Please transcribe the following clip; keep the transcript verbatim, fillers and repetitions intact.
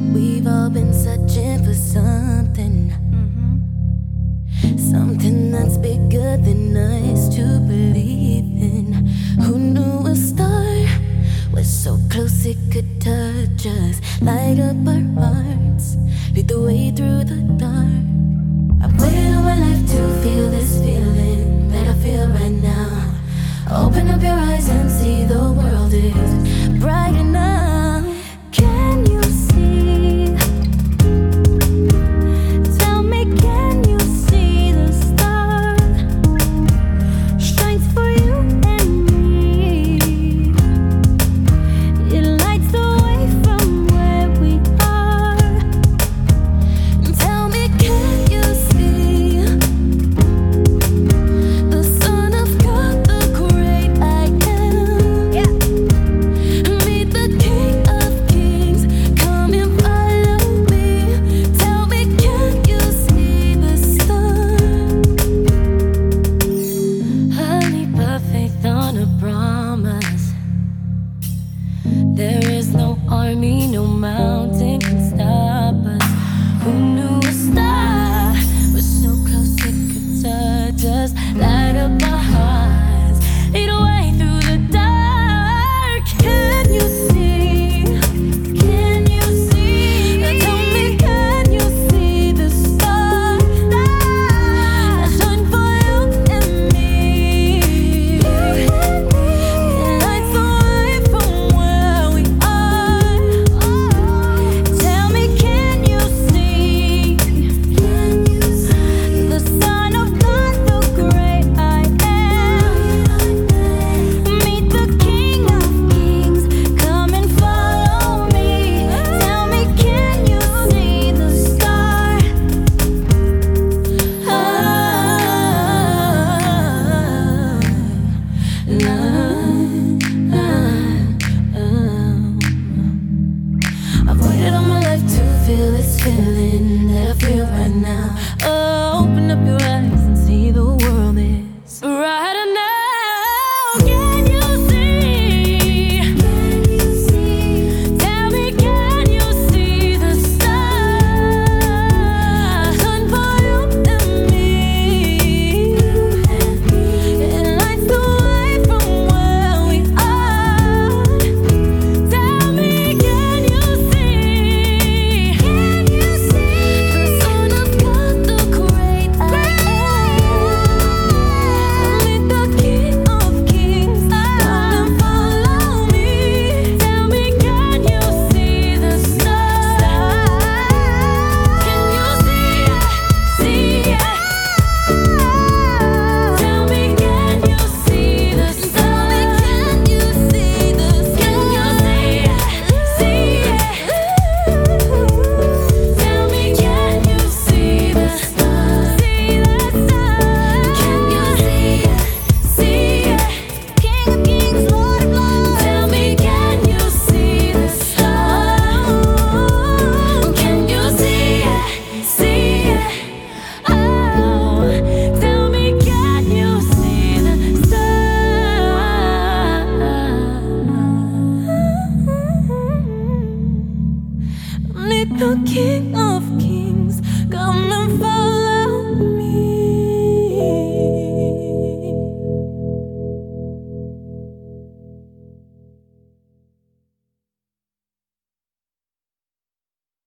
We've all been searching for something, mm-hmm. something that's bigger than us to believe in. Who knew a star was so close it could touch us, light up our hearts, lead the way through the dark. I've waited all my life to feel this feeling that I feel right now. Open up your eyes and see the world is bright enough. Can you see? Tell me, can you see the star shines for you and me? It lights the way from where we are. Tell me, can you see the Son of God, the great I am? Yeah. Meet the King of Kings, come and follow me. Tell me, can you see the star? Honey, perfect on a promise. There is no army, no mountain can stop us. Who knew a star was so close it could touch us, light up our hearts, lead a way through the dark. Can you see? Can you see? Tell me, can you see the star that shine for you and me? It lights the way from where we are. Tell me, can you see the Son of God, the great I am? Meet the King of Kings, come and follow me. Tell me, can you see the star? Ah, ah, ah. I've waited all my life to feel this feeling that I feel right now. Oh, open up your eyes and see the world is brighter now. Can you see? Can you see? Tell me, can you see the star shine for you and me? It lights the way from where we are. Tell me, can you see? Can you see the Son of God, the great I am? Meet the King of Kings, come and follow me. Tell me, can you see the star? Can you see it? See it? Tell me, can you see the star? Can you see the star? Can you see it? Tell me, can you see the star? See the star? Can you see it? See it? King of Kings, Lord of Lords. Tell me, can you see the star? Can you see it? See it? Oh, tell me, can you see the star? Meet the King of